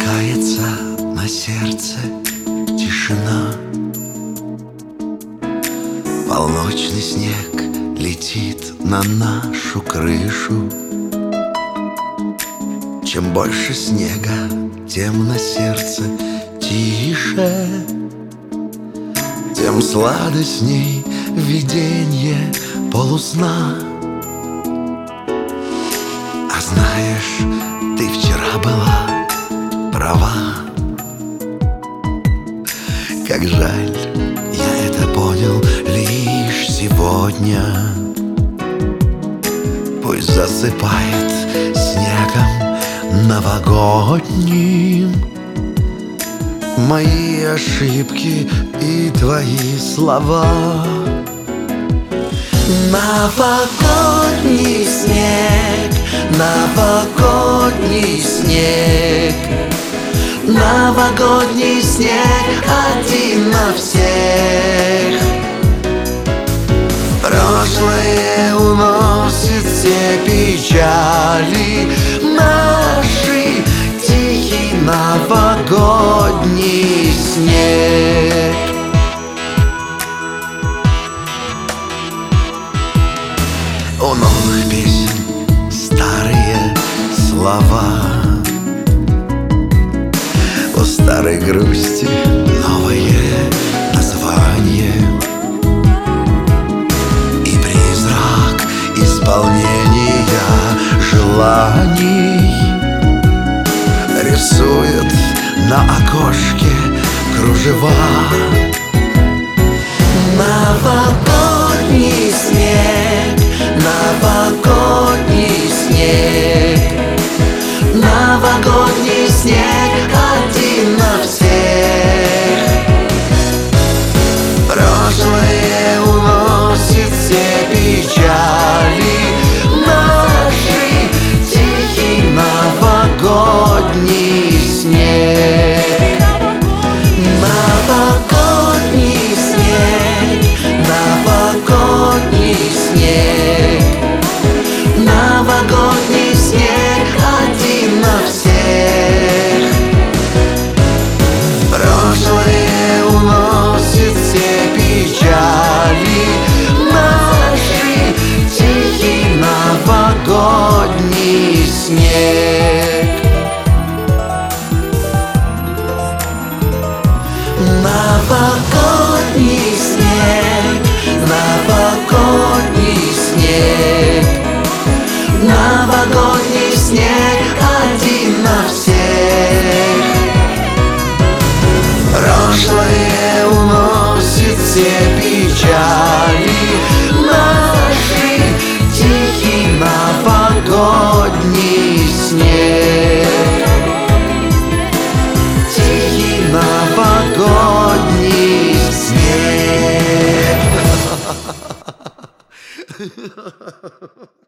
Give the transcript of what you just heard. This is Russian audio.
Смеркается на сердце тишина, полночный снег летит на нашу крышу. Чем больше снега, тем на сердце тише, тем сладостней виденье полусна. А знаешь, ты вчера была права. Как жаль, я это понял лишь сегодня. Пусть засыпает снегом новогодним мои ошибки и твои слова. Новогодний снег, новогодний снег, новогодний снег один на всех. Прошлое уносит все печали, наши тихий новогодний снег. У новых песен старые слова, у старой грусти новое название. И призрак исполнения желаний рисует на окошке кружева. Новогодний снег, новогодний снег, новогодний снег один на всех. Прошлое уносит все печали, наши тихий новогодний снег. Новогодний снег, новогодний снег, новогодний снег один на всех. Прошлое уносит все печали, наши тихий новогодний снег. Новогодний снег, новогодний снег, новогодний снег один на всех. Прошлое уносит все печали, наши тихий новогодний снег. Тихий новогодний снег.